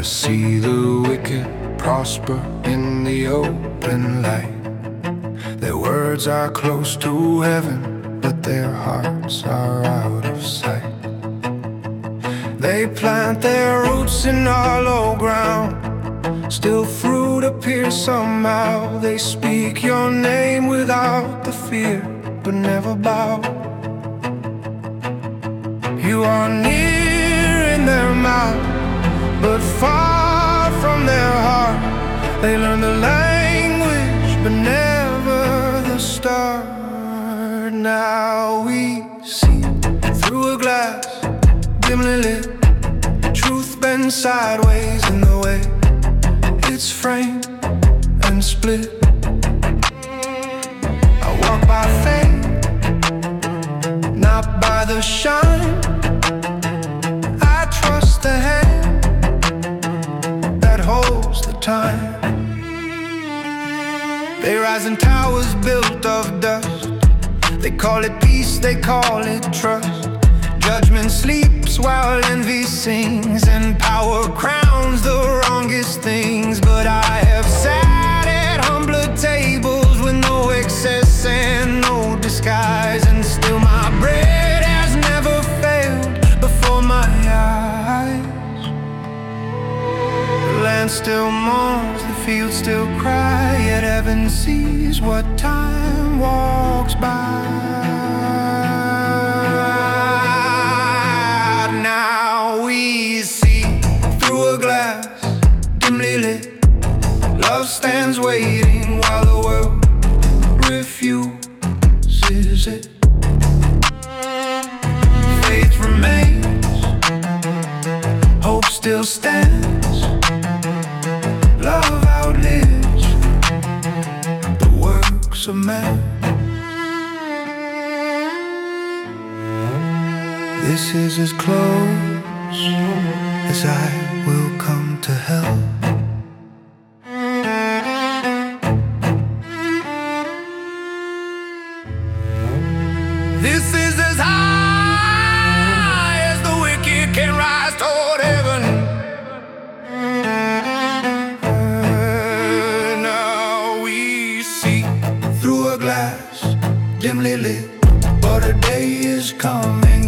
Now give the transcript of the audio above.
see the wicked prosper in the open light. Their words are close to heaven, but their hearts are out of sight. They plant their roots in hollow ground, still fruit appears somehow. They speak your name without the fear, but never bow. You are near in their mouth, but far from their heart. They learn the language, but never the start. Now we see through a glass, dimly lit. Truth bends sideways in the way it's framed and split. I walk by faith, not by the shine. I trust the hand that holds the time. They rise in towers built of dust. They call it peace, they call it trust. Judgment sleeps while envy sings, and power crowns the wrongest things. But I have sat at humbler tables with no excess and no disguise, and still my bread has never failed before my eyes. The land still mourns, the fields still cry, yet heaven sees what time walks by. Now we see through a glass, dimly lit. Love stands waiting while the world refuses it. Faith remains, hope still stands. Love outlives the works of man. This is as close as I will come to hell. This is as high as the wicked can rise toward heaven. Now we see through a glass, dimly lit, but a day is coming